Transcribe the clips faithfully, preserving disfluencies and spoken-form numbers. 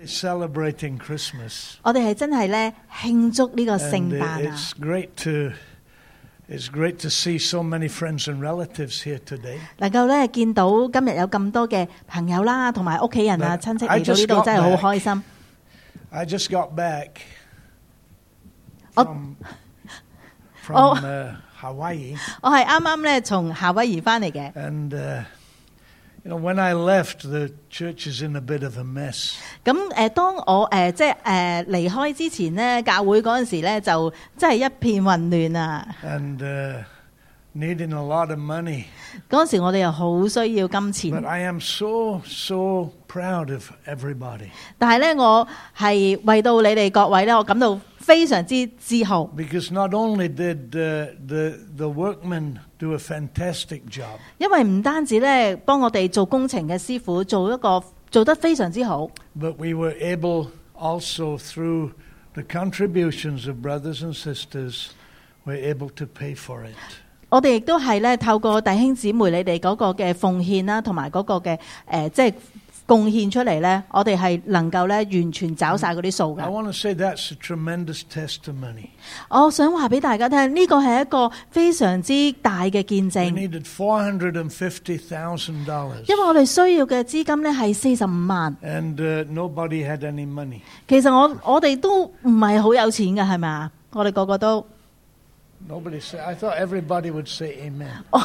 celebrating Christmas. 我哋係真係咧慶祝呢個聖 And 誕啊！ it's great to it's great to see so many friends and relatives here today. 能夠咧見到今日有咁多嘅朋友啦，同埋屋企人啊、 But 親戚 I 嚟到 just 呢度， got 真係好 back. 開心。 I just got back Oh. from from Oh. uh, Hawaii, 我係啱啱咧從夏威夷翻嚟嘅。 and uh, you know when I left, the church is in a bit of a mess. 咁誒、呃，當我誒、呃、即係誒、呃、離開之前咧，教會嗰陣時咧就真係一片混亂啊！ And uh, needing a lot of money. 嗰陣時我哋又好需要金 But 錢， I am so, so proud of everybody 但係咧我係為到你哋各位咧，我感到非常之自豪， because not only did uh, the the workmen do a fantastic job, 因為唔單止咧幫我哋做工程嘅師傅做一個做得非常之好， but we were able also through the contributions of brothers and sisters, we're able to pay for it. 我哋亦都係咧透過弟兄姊妹你哋嗰個嘅奉獻啦，同埋嗰個嘅誒、呃、即係貢獻出嚟咧，我哋係能夠咧完全找晒嗰啲數 I 㗎。 want to say that's a tremendous testimony. 我想話俾大家聽，呢個係一個非常之大嘅見 We 證， needed four hundred fifty thousand dollars, 因為我哋需要嘅資金咧係四十五萬。 and uh, nobody had any money. 其實我我哋都唔係好有錢㗎，係咪啊？我哋個個都 Nobody said. I thought everybody would say amen. 哦，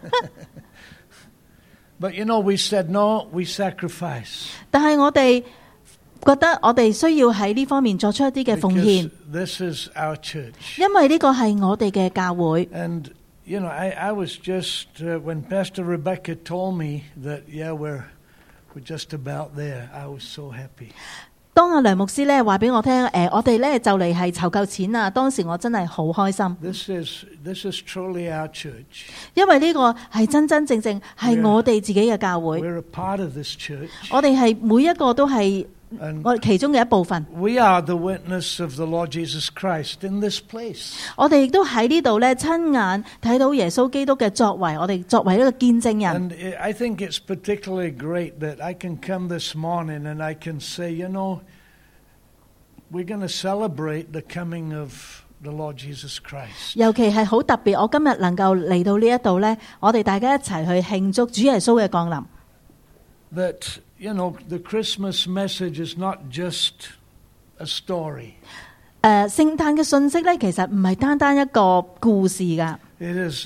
But you know, we said no. We sacrifice 但係我哋覺得我哋需要喺呢方面作出一啲嘅奉 because 獻， this is our church. 因為呢個係我哋嘅教會。 And you know, I, I was just uh, when Pastor Rebecca told me that yeah, we're we're just about there. I was so happy. 當阿梁牧師咧話俾我聽，誒、呃，我哋咧就嚟係籌夠錢啦。當時我真係好開心， This is this is truly our church. 因為呢個係真真正正係我哋自己嘅教會， We're a part of this church, 我哋係每一個都係 and 我哋其中嘅一部分。 we are the witness of the Lord Jesus Christ in this place. 我哋亦都喺呢度咧親眼睇到耶穌基督嘅作為，我哋作為一個見證人。 And I think it's particularly great that I can come this morning and I can say, you know, we're going to celebrate the coming of the Lord Jesus Christ. 尤其係好特別，我今日能夠嚟到呢一度咧，我哋大家一齊去慶祝主耶穌嘅降臨。 That, you know, the Christmas message is not just a story. 誒、聖誕嘅信息咧，其實唔係單單一個故事㗎， It is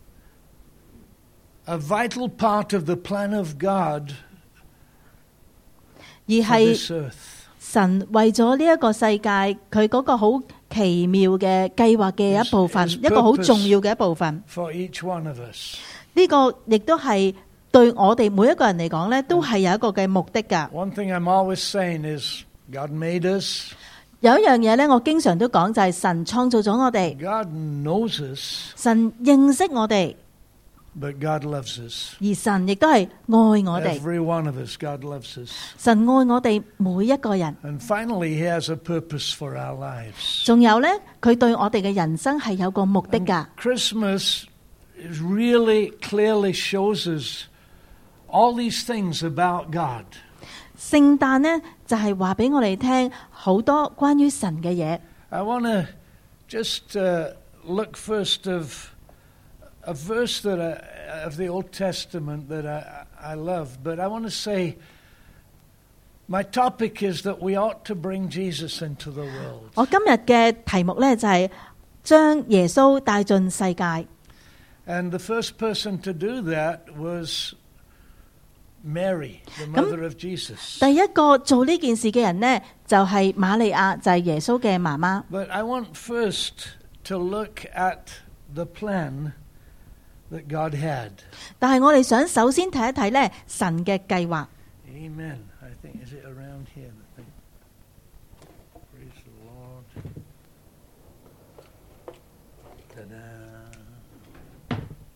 a vital part of the plan of God 而 for 係 this earth. 神為咗呢一個世界，佢嗰個好奇妙嘅計劃嘅一部分， His- his 一個好 purpose 重要嘅一部分。 For each one of us. 呢、個亦都係對我哋每一個人嚟講咧，都係有一個嘅目的㗎。 One thing I'm always saying is God made us. 有一樣嘢咧，我經常都講就係神創造咗我哋， God knows us. 神認識我哋， But God loves us. 而神亦都係愛我哋。 Every one of us, God loves us. 神愛我哋每一個人。 And finally, He has a purpose for our lives. 仲有咧，佢對我哋嘅人生係有個目的 And 㗎。 Christmas is really clearly shows us all these things about God. 聖誕呢，就係話俾我哋聽好多關於神嘅嘢。 I want to just uh, look first of a verse that I, of the Old Testament that I, I love, but I want to say my topic is that we ought to bring Jesus into the world. 我今日嘅題目呢，就係將耶穌帶進世界。 And the first person to do that was Mary, the mother of Jesus. 第一個做呢件事嘅人呢，就係瑪利亞，就係耶穌嘅媽媽。 But I want first to look at the plan that God had. 但係我哋想首先睇一睇呢神嘅計劃。 Amen. I think, is it around here? I think. Praise the Lord. Ta-da.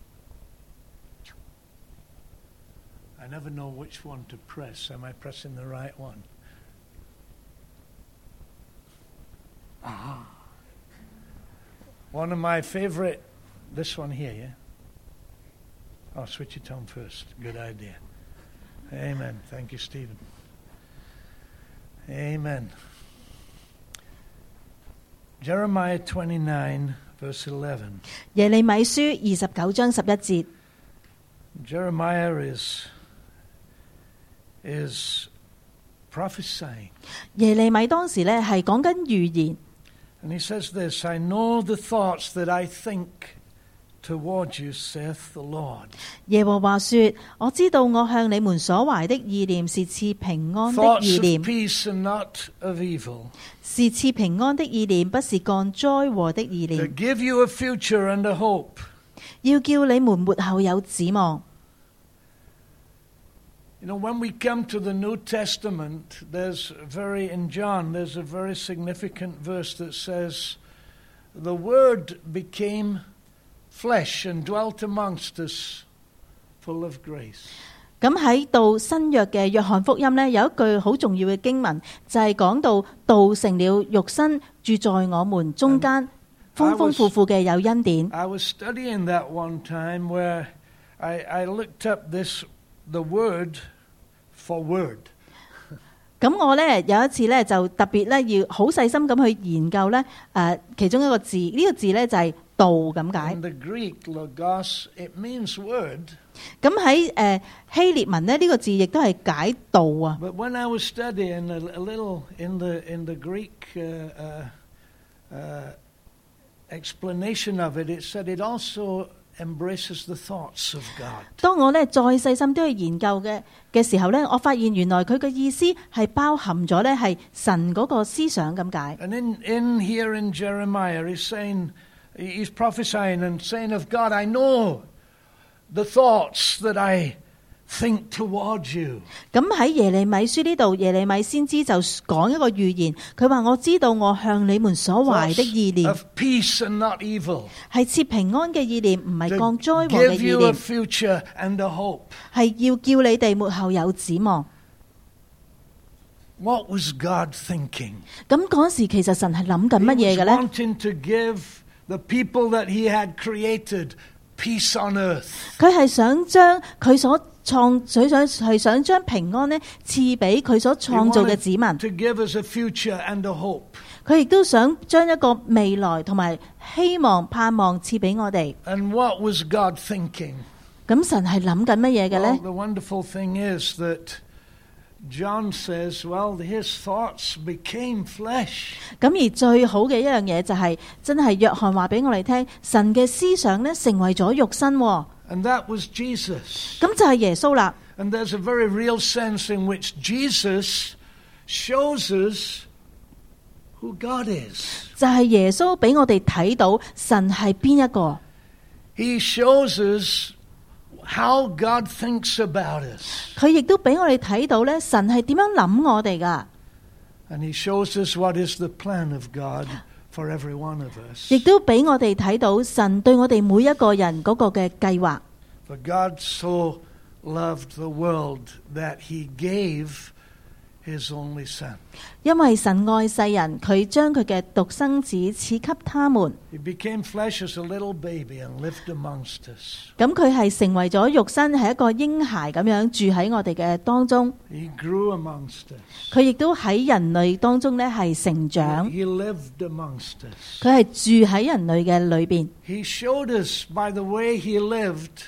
I never know which one to press. Am I pressing the right one? Ah. One of my favorite, this one here, yeah? I'll switch it on first. Good idea. Amen. Thank you, Stephen. Amen. Jeremiah twenty-nine, verse eleven. 耶利米書二十九章十一節。 Jeremiah is is prophesying. 耶利米當時咧係講緊預言。 And he says this, I know the thoughts that I think toward you, saith the Lord. 耶和華說：我知道我向你們所懷的意念是賜平安的意 Thoughts 念 of，peace and not of evil. 是賜平安的意念，不是降災禍的意 To 念， give you a future and a hope. 要叫你們末後有指望。 You know, when we come to the New Testament, there's very, in John, there's a very significant verse that says, the Word became flesh and dwelt amongst us, full of grace. 咁喺到新約嘅約翰福音呢，有一句好重要嘅經文，就係講到道成了肉身，住在我們中間，豐豐富富嘅有恩典。 I was studying that one time where I, I looked up this, the word for word. 咁我呢有一次呢，就特別呢要好細心咁去研究呢，誒其中一個字，呢、這個字呢就係道咁解。 In the Greek, logos, it means word. 咁喺誒希臘文呢，呢、這個字亦都係解道啊。 But when I was studying a, a little in the in the Greek uh, uh, uh, explanation of it, it said it also embraces the thoughts of God. 當我呢再細心啲去研究嘅嘅時候呢，我發現原來佢嘅意思係包含咗呢係神嗰個思想咁解。 And in in here in Jeremiah, he's saying, he's prophesying and saying of God, I know the thoughts that I think toward you. 咁喺耶利米書呢度，耶利米先知就講一個預言，佢話我知道我向你們所懷的意 Thoughts 念 of peace and not evil. 係設平安嘅意念，唔係 To 降災禍嘅 give 意 you a 念， future and a hope. 係要叫你哋末後有指望。 What was God thinking? 咁嗰時其實神係諗緊 He 乜嘢 was 嘅呢？ wanting to give the people that he had created peace on earth. 佢係想將佢所創，佢想係想將平安呢賜俾佢所 He 創造嘅 wanted 子民。 to give us a future and a hope. 佢亦都想將一個未來同埋希望盼望賜俾我哋。 And what was God thinking? 咁神係諗緊乜嘢嘅 Well, 呢？ the wonderful thing is that John says, well, his thoughts became flesh. 咁而最好嘅一樣嘢就係、真係約翰話俾我哋聽，神嘅思想呢成為咗肉身、喎， And that was Jesus. 咁就係耶穌啦。 And there's a very real sense in which Jesus shows us who God is. 就係耶穌俾我哋睇到神係邊一個， He shows us how God thinks about us. 佢亦都俾我哋睇到咧神係點樣諗我哋噶， And he shows us what is the plan of God for every one of us. 亦都俾我哋睇到神對我哋每一個人嗰個嘅計劃。 For God so loved the world that he gave his only son. 因為神愛世人，佢將佢嘅獨生子賜給他們。 He became flesh as a little baby and lived amongst us. 咁佢係成為咗肉身，係一個嬰孩咁樣住喺我哋嘅當中。 He grew amongst us. 佢亦都喺人類當中咧係成長， He lived amongst us. 佢係住喺人類嘅裏邊。 He showed us by the way he lived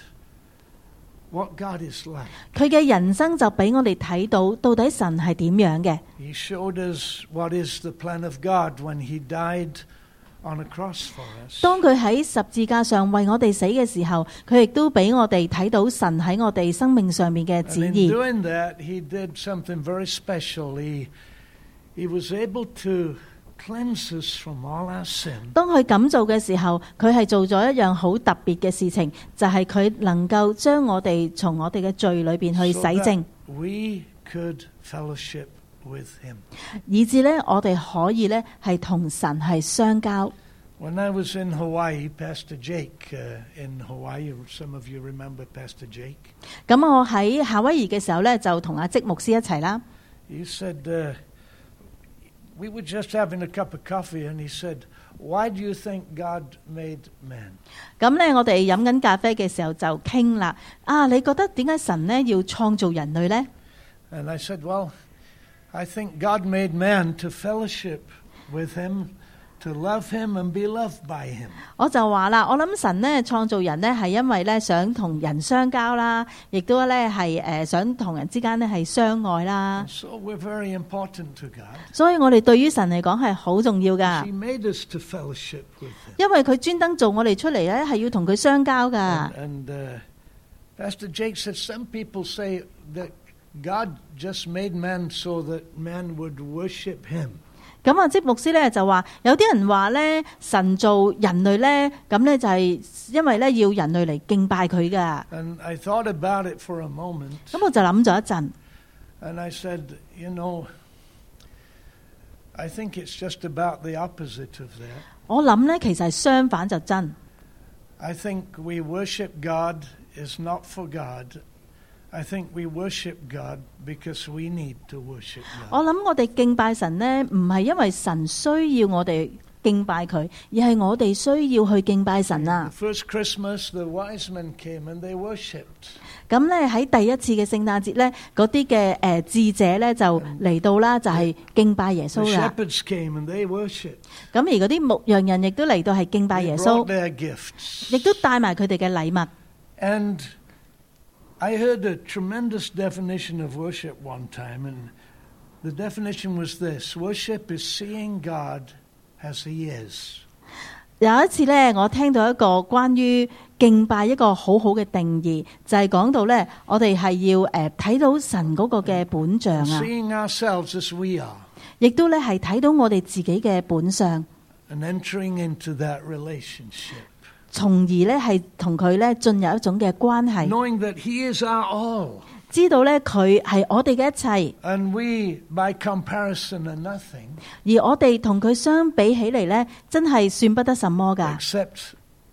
what God is like. 佢嘅人生就俾我哋睇到到底神係點樣嘅。 He showed us what is the plan of God when he died on a cross for us. 當佢喺十字架上為我哋死嘅時候，佢亦都俾我哋睇到神喺我哋生命上面嘅 And 旨 in 意。 doing that, he did something very special. He, he was able to cleanse us from all our sin. 當佢咁做嘅時候，佢係做咗一樣好特別嘅事情，就係、佢能夠將我哋從我哋嘅罪裏邊去 So 洗淨， that we could fellowship with him. 以致呢，我哋可以呢係同神係相交。 When I was in Hawaii, Pastor Jake, uh, in Hawaii, some of you remember Pastor Jake. 咁我喺夏威夷嘅時候呢，就同阿積牧師一齊啦。 He said, uh, we were just having a cup of coffee, and he said, why do you think God made man? 咁呢，我哋飲緊咖啡嘅時候就傾啦。啊，你覺得點解神呢要創造人類呢？ And I said, well, I think God made man to fellowship with him, to love him and be loved by him. 我就話啦，我諗神咧創造人咧係因為咧想同人相交啦，亦都咧係誒想同人之間咧係相愛啦。 So we're very important to God. 所以我哋對於神嚟講係好重要噶， He made us to fellowship with him. 因為佢專登做我哋出嚟咧係要同佢相交噶。 And, and uh, Pastor Jake said some people say that God just made man so that man would worship him. 咁啊，即牧師咧就話，有啲人話咧，神做人類咧，咁咧就係因為咧要人類嚟敬拜佢噶。 And I thought about it for a moment. 咁我就諗咗一陣。 And I said, you know, I think it's just about the opposite of that. 我諗咧，其實係相反就真。 I think we worship God is not for God. I think we worship God because we need to worship God. 我諗我哋敬拜神呢，唔係因為神需要我哋敬拜佢，而係我哋需要去敬拜神啊。 The first Christmas, the wise men came and they worshipped. 咁咧喺第一次嘅聖誕節咧，嗰啲嘅誒智者咧就嚟到啦，就係敬拜耶 The 穌啦。 shepherds came and they worshipped. 咁而嗰啲牧羊人亦都嚟到係敬拜 They 耶 brought 穌， their gifts. 亦都帶埋佢哋嘅禮物。 And I heard a tremendous definition of worship one time, and the definition was this: worship is seeing God as He is. 有一次咧，我聽到一個關於敬拜一個好好嘅定義，就係講到咧，我哋係要誒睇到神嗰個嘅本相啊， Seeing ourselves as we are, 亦都咧係睇到我哋自己嘅本相， and entering into that relationship. 從而咧係同佢咧進入一種嘅關係， Knowing that He is our all, 知道咧佢係我哋嘅一切， and we, by comparison, are nothing 而我哋同佢相比起嚟咧，真係算不得什麼㗎。 except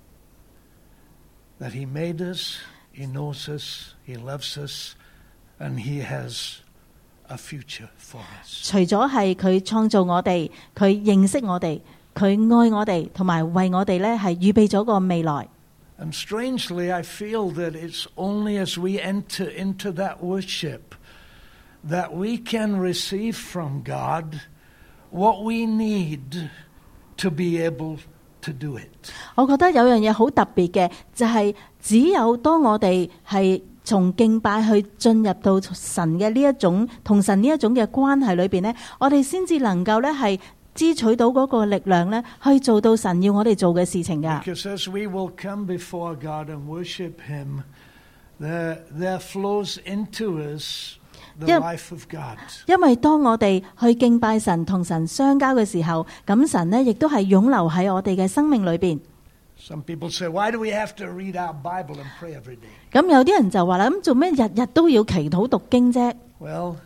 that He made us, He knows us, He loves us, and He has a future for us. 除咗係佢創造我哋，佢認識我哋，佢愛我哋，同埋為我哋咧係預備咗個未來。 And strangely, I feel that it's only as we enter into that worship that we can receive from God what we need to be able to do it. 我覺得有樣嘢好特別嘅，就係、只有當我哋係從敬拜去進入到神嘅呢一種同神呢一種嘅關係裏邊呢，我哋先至能夠咧係支取到嗰個力量咧，去做到神要我哋做嘅事情噶。 Because as we will come before God and worship Him, there, there flows into us the Yeah. life of God. 因為當我哋去敬拜神同神相交嘅時候，咁神呢亦都係湧流喺我哋嘅生命裏邊。 Some people say, why do we have to read our Bible and pray every day? 咁有啲人就話啦，咁做咩日日都要祈禱讀經啫？ Well,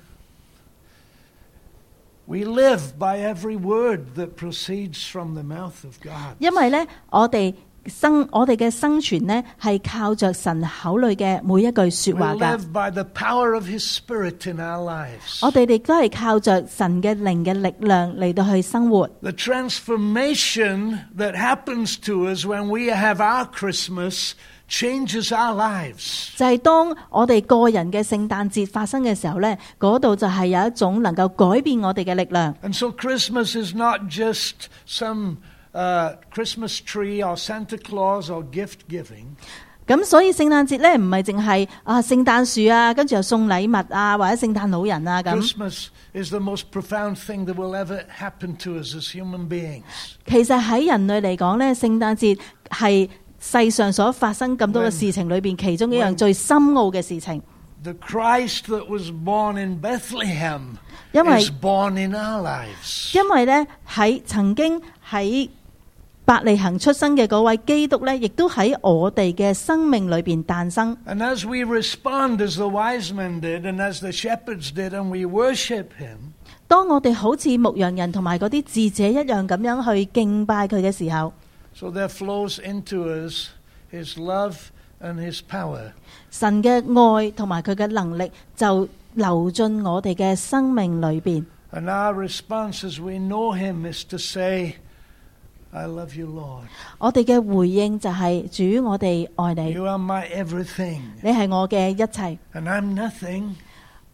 we live by every word that proceeds from the mouth of God. 因為呢，我哋生我哋嘅生存呢係靠着神口裏嘅每一句說 We 話噶。 live by the power of His Spirit in our lives. 我哋亦都係靠着神嘅靈嘅力量嚟到去生活。 The transformation that happens to us when we have our Christmas changes our lives. 就係當我哋個人嘅聖誕節發生嘅時候呢，嗰度就係有一種能夠改變我哋嘅力量。 And so Christmas is not just some uh, Christmas tree or Santa Claus or gift giving. 咁所以聖誕節呢，唔係淨係啊聖誕樹啊，跟住又送禮物啊，或者聖誕老人啊咁。 Christmas is the most profound thing that will ever happen to us as human beings. 其實喺人類嚟講呢，聖誕節係世上所發生咁多嘅事情裏邊，其中一樣最深奧嘅事情。 The Christ that was born in Bethlehem 因為 is born in our lives. 因為呢，喺曾經喺伯利恆出生嘅嗰位基督呢，亦都喺我哋嘅生命裏邊誕生。 And as we respond as the wise men did and as the shepherds did and we worship Him, 當我哋好似牧羊人同埋嗰啲智者一樣咁樣去敬拜佢嘅時候， so there flows into us His love and His power. 神嘅愛同埋佢嘅能力就流進我哋嘅生命裏邊。 And our response as we know Him is to say, I love you, Lord. 我哋嘅回應就係、主，我哋愛你， You are my everything. 你係我嘅一切， And I'm nothing.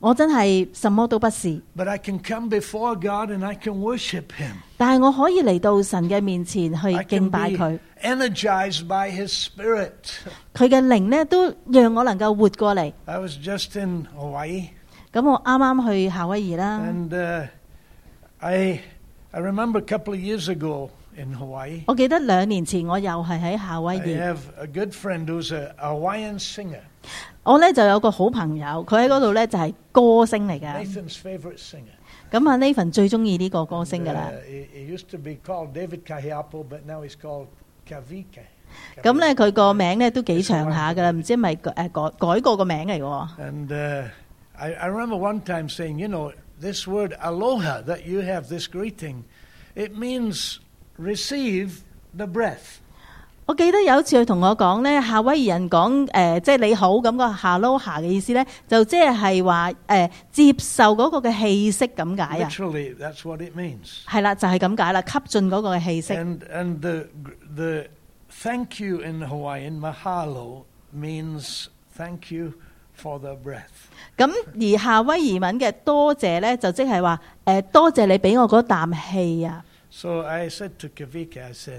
我真係什麼都不是， But I can come before God and I can worship Him. 但係我可以嚟到神嘅面前去 I 敬 can 拜 be 佢， energized by His Spirit. 佢嘅靈呢都讓我能夠活過嚟。 I was just in Hawaii, 咁我啱啱去夏威夷啦， and uh, I I remember a couple of years ago in Hawaii, 我記得兩年前我又係喺夏威 I 夷， have a good friend who's a Hawaiian singer, 我呢就有個好朋友，佢喺嗰度呢就係歌星嚟嘅。 Nathan's favorite singer. 咁啊，Nathan最中意呢個歌星噶啦。 Uh, he, he used to be called David Kahiapo, but now he's called Kavike. 咁呢，佢個名呢都幾長下噶啦，唔知係咪誒改改過個名嚟嘅。 And uh, I, I remember one time saying, you know, this word aloha that you have, this greeting, it means receive the breath. 我記得有一次佢同我講呢，夏威夷人講誒，即係你好咁個 Aloha 嘅意思呢，就即係話誒接受嗰個嘅氣息咁解啊。 Literally, that's what it means. 係啦，就係咁解啦，吸進嗰個嘅氣息。 And and the the thank you in Hawaiian, mahalo, means thank you for the breath. 咁而夏威夷文嘅多謝呢，就即係話誒多謝你俾我嗰啖氣啊。 So I said to Kavika, I said,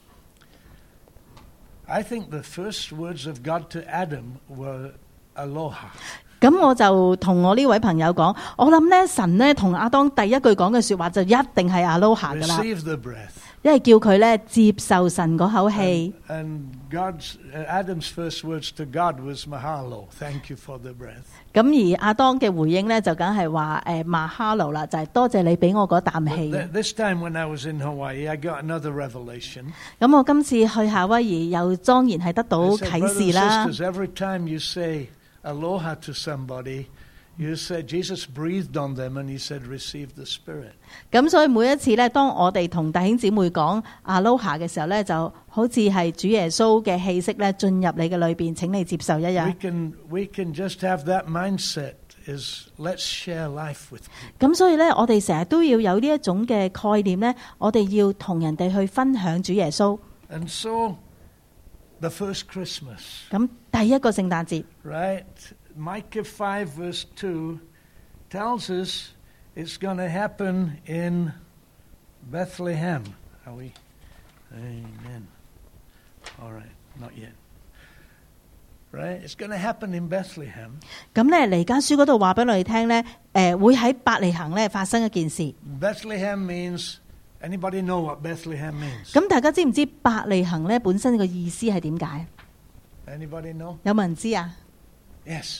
I think the first words of God to Adam were aloha. 咁我就同我呢位朋友講，我諗呢神呢同亞當第一句講嘅說話就一定係 Aloha 噶啦， Receive the breath. 因為叫佢呢接受神嗰口氣。 And God's uh, Adam's first words to God was mahalo. Thank you for the breath. 咁而亞當嘅回應呢，就梗係話誒馬哈魯啦，就係、是、多謝你俾我嗰啖 But 氣。 th- this time when I was in Hawaii, I got another revelation. 咁我今次去夏威夷又當然係得到 I said, 啟 brothers 示 and 啦。 sisters, every time you say aloha to somebody, you said Jesus breathed on them and he said, receive the Spirit. 咁所以每一次呢，當我哋同弟兄姊妹講 Aloha 嘅時候呢，就好似係主耶穌嘅氣息呢進入你嘅裏邊，請你接受一 We 樣。 can we can just have that mindset is let's share life with people. 咁所以呢，我哋成日都要有呢一種嘅概念呢，我哋要同人哋去分享主耶穌。 And so the first Christmas, 咁第一個聖誕節， right? Micah five verse two tells us it's going to happen in Bethlehem. Are we? Amen. All right, not yet. Right? It's going to happen in Bethlehem. 咁呢，彌迦書嗰度話俾我哋聽呢，誒會喺伯利恆呢發生一件事。 Bethlehem means, anybody know what Bethlehem means? 咁大家知唔知伯利恆呢本身個意思係點解？ Anybody know? 有冇人知啊？ Yes.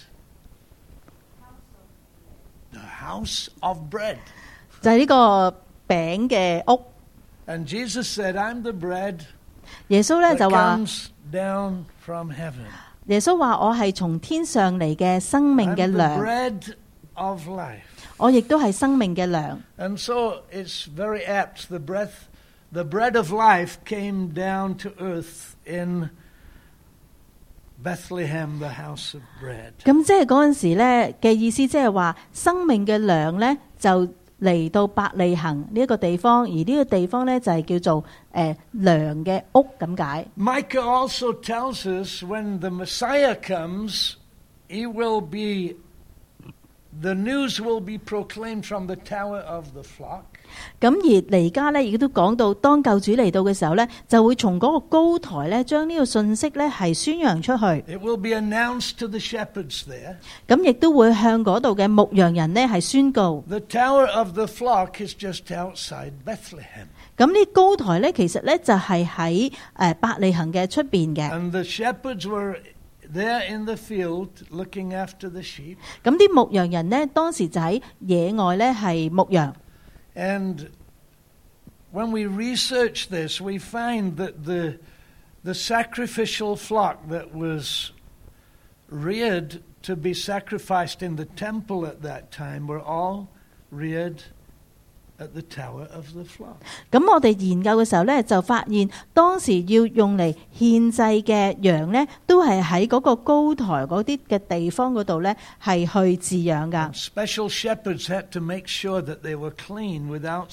The house of bread. 就係呢個餅嘅屋。 And Jesus said, I'm the bread 耶穌呢 that 就話， comes down from heaven. 耶穌話我係從天上嚟嘅生命 I'm 嘅 the 糧， bread of life. 我亦都係生命嘅糧。 And so it's very apt. The breath, the bread of life came down to earth in Bethlehem, the house of bread. 咁即係嗰陣時咧嘅意思，即係話生命嘅糧呢，就嚟到伯利恆呢一個地方，而呢個地方呢，就係叫做誒糧嘅屋咁解。 Micah also tells us when the Messiah comes, he will be, the news will be proclaimed from the tower of the flock. 咁而彌迦呢，亦都講到，當救主嚟到嘅時候呢，就會從嗰個高台呢，將呢個信息呢係宣揚出去。 It will be announced to the shepherds there. 咁亦都會向嗰度嘅牧羊人呢係宣告。 The tower of the flock is just outside Bethlehem. 咁呢高台呢，其實呢就係喺誒伯利恆嘅出邊嘅。 And the shepherds were there in the field looking after the sheep. 咁啲牧羊人呢，當時就喺野外呢係牧羊。 And when we research this, we find that the the sacrificial flock that was reared to be sacrificed in the temple at that time were all reared at the tower of the flock. 咁我哋研究嘅時候呢，就發現當時要用嚟獻祭嘅羊呢，都係喺嗰個高台嗰啲嘅地方嗰度呢，係去飼養噶。 Special shepherds had to make sure that they were clean without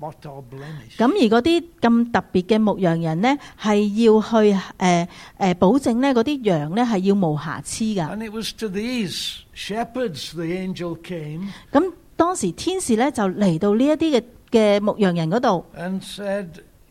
spot or blemish. 咁而嗰啲咁特別嘅牧羊人呢，係要去誒誒、呃呃、保證呢嗰啲羊呢係要無瑕疵噶。 And it was to these shepherds the angel came 咁當時天使呢就嚟到呢一啲嘅嘅牧羊人嗰度， and said,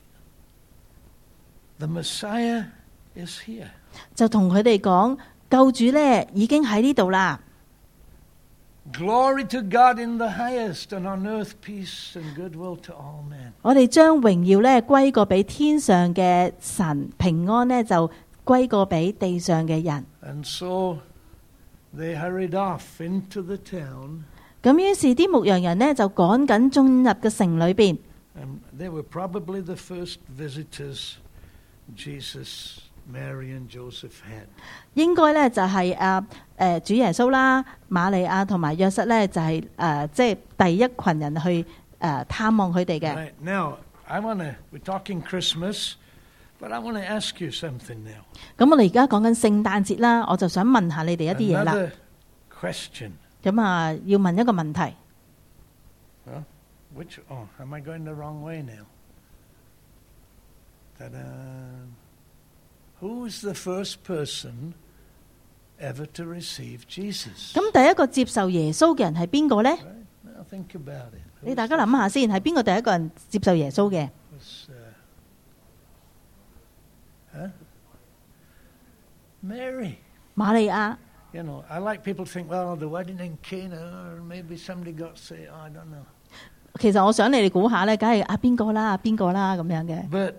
"The Messiah is here." 就同佢哋講，救主呢已經喺呢度啦。 Glory to God in the highest, and on earth peace and goodwill to all men. 我哋將榮耀呢歸過俾天上嘅神，平安呢就歸過俾地上嘅人。 And so they hurried off into the town, 咁於是啲牧羊人呢就趕緊進入嘅城裏邊。 and they were probably the first visitors Jesus, Mary and Joseph had. 應該咧就係誒誒主耶穌啦、瑪利亞同埋約瑟咧就係誒即係第一群人去誒、呃、探望佢哋嘅。 Right, now, I want to, we're talking Christmas, but I want to ask you something now. 咁我哋而家講緊聖誕節啦，我就想問下你哋一啲嘢啦。 Another question. 咁啊，要問一個問題。 Huh? Which, oh, am I going the wrong way now? Ta-da. Who's the first person ever to receive Jesus? 咁第一個接受耶穌嘅人係邊個咧？ Right? Now think about it. 你大家諗下先，係邊個第一個人接受耶穌嘅？ Was, uh, huh? Mary. 瑪利亞。 You know, I like people to think, well, the wedding in Cana, or maybe somebody got saved. Oh, I don't know. 其實我想你哋估下咧，梗係啊邊個啦，邊個啦咁樣嘅。 But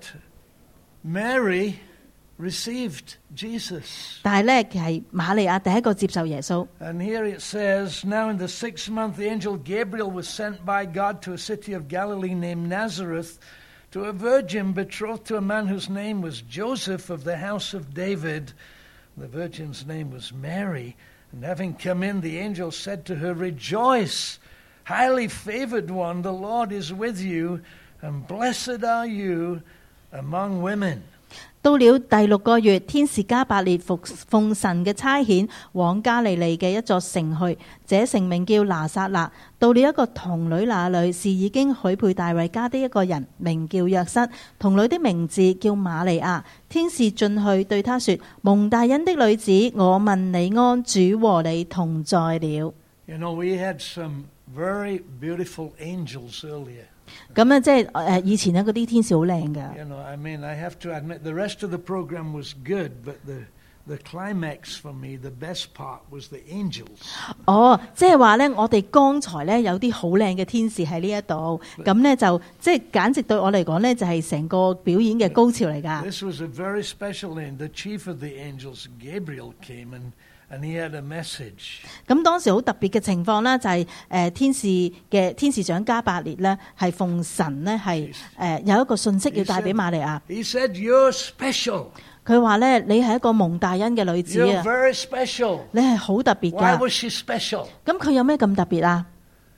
Mary received Jesus. 但係咧係瑪利亞第一個接受耶穌。 And here it says, now in the sixth month, the angel Gabriel was sent by God to a city of Galilee named Nazareth, to a virgin betrothed to a man whose name was Joseph of the house of David. The virgin's name was Mary. And having come in, the angel said to her, Rejoice, highly favored one, the Lord is with you, and blessed are you among women. 到了第六個月，天使加百列奉奉神嘅差遣，往加利利嘅一座城去，這城名叫拿撒勒。到了一個童女那裏，是已經許配大衛家的一個人，名叫約瑟。童女的名字叫瑪利亞。天使進去對她說：蒙大恩的女子，我問你安，主和你同在了。 You know, we had some very beautiful angels earlier. 咁咧，即係誒以前咧嗰啲天使好靚㗎。 You know, I mean, I have to admit, the rest of the program was good, but the the climax for me, the best part was the angels. 哦，即係話咧，我哋剛才咧有啲好靚嘅天使喺呢一度，咁咧就即係簡直對我嚟講咧，就係成個表演嘅高潮嚟㗎。 This was a very special name. The chief of the angels, Gabriel, came and and he had a message. 咁當時好特別嘅情況啦，就係誒天使嘅天使長加百列咧，係奉神咧係誒有一個信息要帶俾瑪利亞。 He said, "You're special. 佢話咧，你係一個蒙大恩嘅女子 You're 啊， very special." 你係好特別 Why 㗎。 was she special? 咁佢有咩咁特別啊？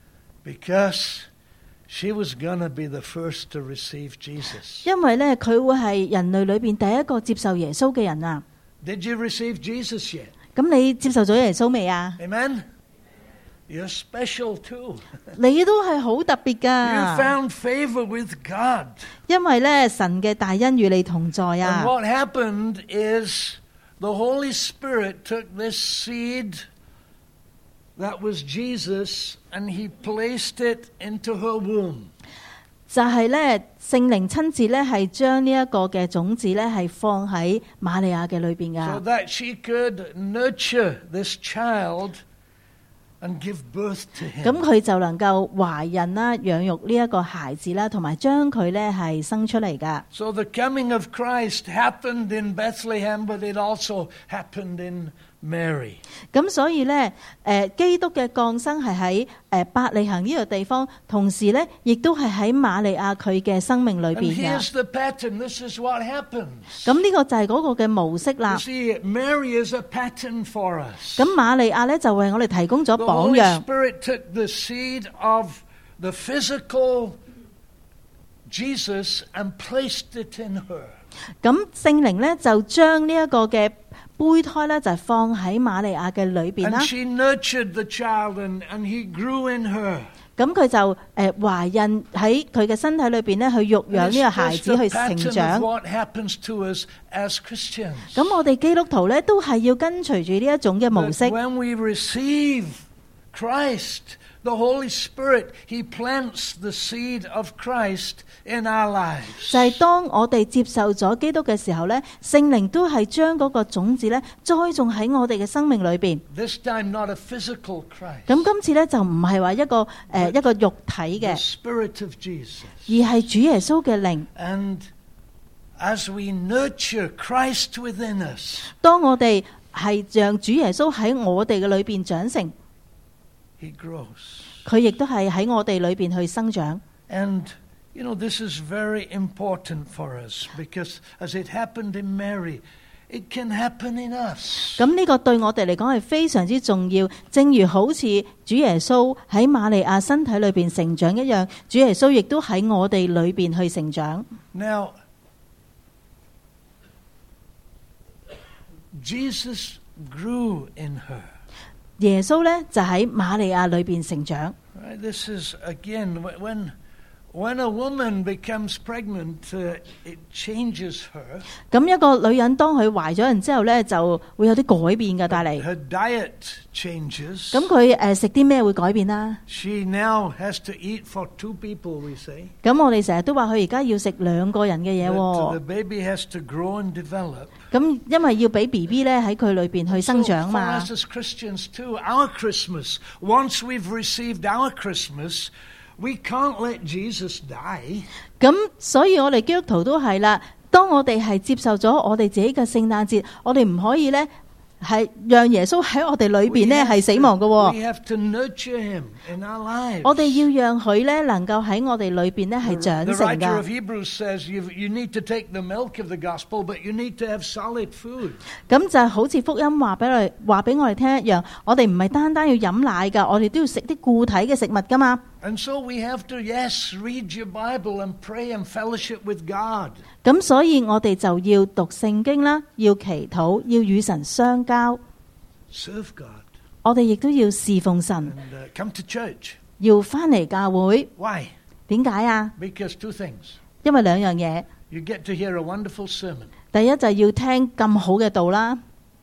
Because she was going to be the first to receive Jesus. 因為咧，佢會係人類裏邊第一個接受耶穌嘅人啊。 Did you receive Jesus yet? 咁你接受咗耶穌未啊？ Amen. You're special too. 你都係好特別 You 㗎， found favor with God. 因為咧神嘅大恩與你同在 And 啊。 what happened is the Holy Spirit took this seed that was Jesus and he placed it into her womb. 就係咧聖靈親自咧係將呢一個嘅種子咧係放喺瑪利亞嘅裏邊 So 㗎， that she could nurture this child and give birth to 咁 him. 佢就能夠懷孕啦、養育呢一個孩子啦，同埋將佢咧係生出嚟㗎。 So the coming of Christ happened in Bethlehem, but it also happened in Mary. 咁所以咧，誒基督嘅降生係喺誒伯利恆呢個地方，同時咧亦都係喺瑪利亞佢嘅生命裏 And 邊 here's 㗎。 the pattern. This is what happens. 咁呢個就係嗰個嘅模式 You 啦。 see, Mary is a pattern for us. 咁瑪利亞咧就為我哋提供咗 The 榜 Holy 樣。 Spirit took the seed of the physical Jesus and placed it in her. 咁聖靈咧就將呢一個嘅胚胎咧就係放喺瑪利亞嘅裏邊啦 And。she nurtured the child and, and he grew in her. 咁佢就誒、呃、懷孕喺佢嘅身體裏邊咧，去育養呢個孩子去成長。咁我哋基督徒咧都係要跟隨住呢一種嘅模式。 When we receive Christ, the Holy Spirit, He plants the seed of Christ in our lives. 就係當我哋接受咗基督嘅時候咧，聖靈都係將嗰個種子咧栽種喺我哋嘅生命裏邊。 This time not a physical Christ. 咁今次咧就唔係話一個誒、呃、一個肉體嘅， The Spirit of Jesus. 而係主耶穌嘅靈。 And as we nurture Christ within us, 當我哋係讓主耶穌喺我哋嘅裏邊長成， He grows. 佢亦都係喺我哋裏邊去生長。 And you know, this is very important for us because as it happened in Mary, it can happen in us. 咁呢個對我哋嚟講係非常之重要，正如好似主耶穌喺瑪利亞身體裏邊成長一樣，主耶穌亦都喺我哋裏邊去成長。 Now, Jesus grew in her. 耶穌呢就喺瑪利亞裏邊成長。 Right? This is again when when a woman becomes pregnant, uh, it changes her. 咁一個女人當佢懷咗孕之後呢，就會有啲改變嘅帶嚟。 Her diet changes. 咁佢誒食啲咩會改變啦？ She now has to eat for two people, we say. 咁我哋成日都話佢而家要食兩個人嘅嘢 But 喎。 the baby has to grow and develop. 咁因為要俾 B B 咧喺佢裏邊去生 So 長 for 嘛。 us as Christians too, our Christmas, once we've received our Christmas, we can't let Jesus die. 咁所以我哋基督徒都係啦。當我哋係接受咗我哋自己嘅聖誕節，我哋唔可以咧係讓耶穌喺我哋裏邊咧係死亡嘅 We 喎。 have to nurture him in our lives. 我哋要讓佢咧能夠喺我哋裏邊咧係長 The 成 writer of 噶。 Hebrews says you you need to take the milk of the gospel, but you need to have solid food. 咁就好似福音話俾我哋話俾我哋聽一樣，我哋唔係單單要飲奶噶，我哋都要食啲固體嘅食物噶嘛。 And so we have to, yes, read your Bible and pray and fellowship with God. 咁所以我哋就要讀聖經啦，要祈禱，要與神相交。 Serve God 我哋亦都要侍奉神， and uh, come to church. 要翻嚟教會。 Why? 點解啊？ Because two things. 因為兩樣嘢， You get to hear a wonderful sermon. 第一就係要聽咁好嘅道啦。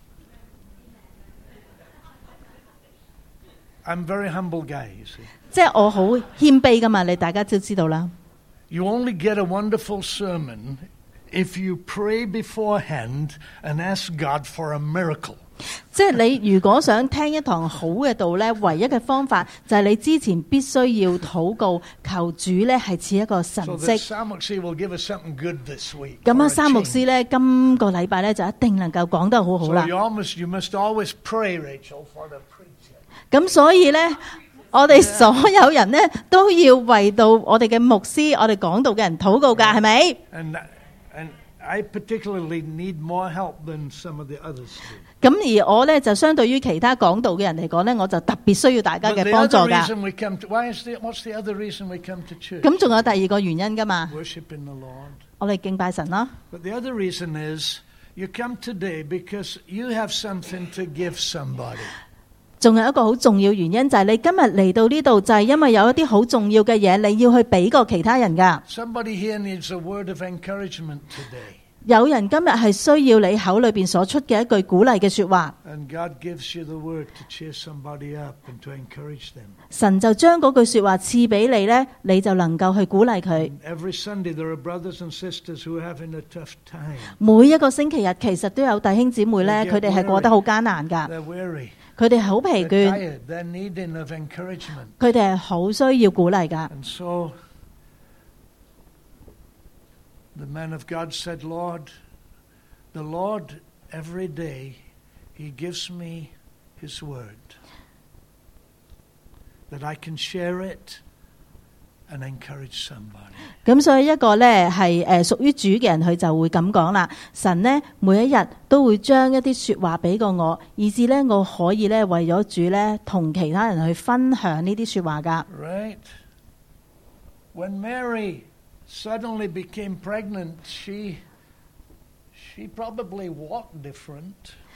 I'm a very humble guy, you see. 即係我好謙卑噶嘛，你大家都知道啦。 You only get a wonderful sermon if you pray beforehand and ask God for a miracle. 即係你如果想聽一堂好嘅道呢，唯一嘅方法就係你之前必須要禱告，求主呢係賜一個神 So that 蹟。 Sam Moxie will give us something good this week. 咁 or 啊， a 三牧 change. 師呢，今個禮拜呢就一定能夠講得好好 So 啦 you almost you must always pray, Rachel, for the preacher. 咁所以呢，我哋所有人呢都要為到我哋嘅牧師、我哋講道嘅人禱告㗎，係咪？ And and I particularly need more help than some of the others do. 咁而我呢，就相對於其他講道嘅人嚟講呢，我就特別需要大家 But 嘅 the 幫助 other 㗎。 reason we come to why is the what's the other reason we come to church? 咁仲有第二個原因㗎嘛， Worshiping the Lord. 我哋敬拜神咯。 But the other reason is you come today because you have something to give somebody. 仲有一個好重要原因就係你今日嚟到呢度就係因為有一啲好重要嘅嘢你要去俾個其他人㗎。 Somebody here needs a word of encouragement today. 有人今日係需要你口裏邊所出嘅一句鼓勵嘅說話， And God gives you the word to cheer somebody up and to encourage them. 神就將嗰句說話賜俾你呢，你就能夠去鼓勵佢。 Every Sunday there are brothers and sisters who are having a tough time. 每一個星期日其實都有弟兄姊妹呢， They get 佢哋係過得好艱難㗎， They're weary. 佢哋好疲 They're 倦， tired. They're needing of encouragement. 佢哋係好需要鼓勵㗎。 And so the man of God said, Lord, the Lord every day, he gives me his word that I can share it and encourage somebody. 咁所以一個呢係誒屬於主嘅人，佢就會咁講啦。神呢每一日都會將一啲說話俾過我，以至呢我可以呢為咗主呢同其他人去分享呢啲說話㗎。 Right? When Mary suddenly became pregnant, she she probably walked different.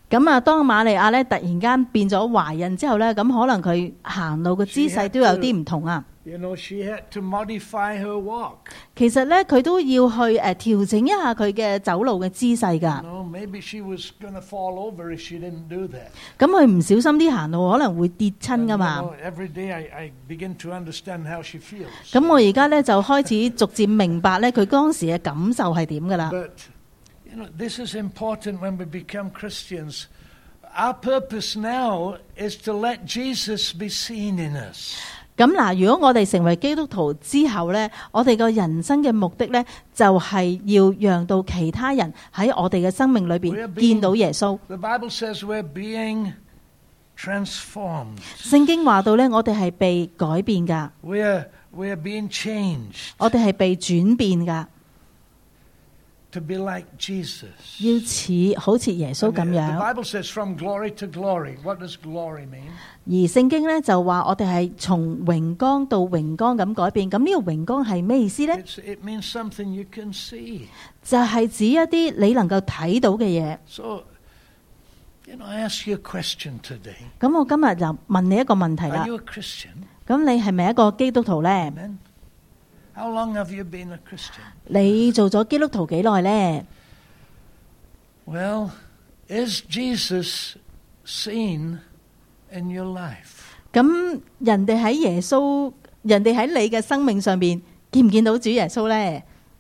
咁啊，當瑪利亞咧突然間變咗懷孕之後咧，咁可能佢行路嘅姿勢都有啲唔同啊。 You know, she had to modify her walk. 其實咧，佢都要去誒調整一下佢嘅走路嘅姿勢㗎。 You know, maybe she was going to fall over if she didn't do that. 咁佢唔小心啲行路，可能會跌親 And, 㗎 you 嘛。 know, every day I, I begin to understand how she feels. 咁我而家咧就開始逐漸明白咧佢當時嘅感受係點㗎啦。 But you know, this is important when we become Christians. Our purpose now is to let Jesus be seen in us. 咁嗱，如果我哋成為基督徒之後咧，我哋個人生嘅目的咧，就係要讓到其他人喺我哋嘅生命裏邊見到耶穌。 The Bible says we're being transformed. 聖經話到咧，我哋係被改變㗎， We're we're being changed 我哋係被轉變㗎， to be like Jesus. 要似好似耶穌 And 咁 the, the 樣。 Bible says from glory to glory. What does glory mean? 而聖經咧就話我哋係從榮光到榮光咁改變。咁呢個榮光係咩意思咧？ It's, it means something you can see. 就係指一啲你能夠睇到嘅嘢。 So, you know, I ask you a question today. 咁我今日就問你一個問題啦 Are。you a Christian? 咁你係咪一個基督徒咧？ Amen. How long have you been a Christian? 你做咗基督徒幾耐咧？ Well, is Jesus seen in your life? 咁人哋喺耶穌，人哋喺你嘅生命上邊見唔見到主耶穌咧？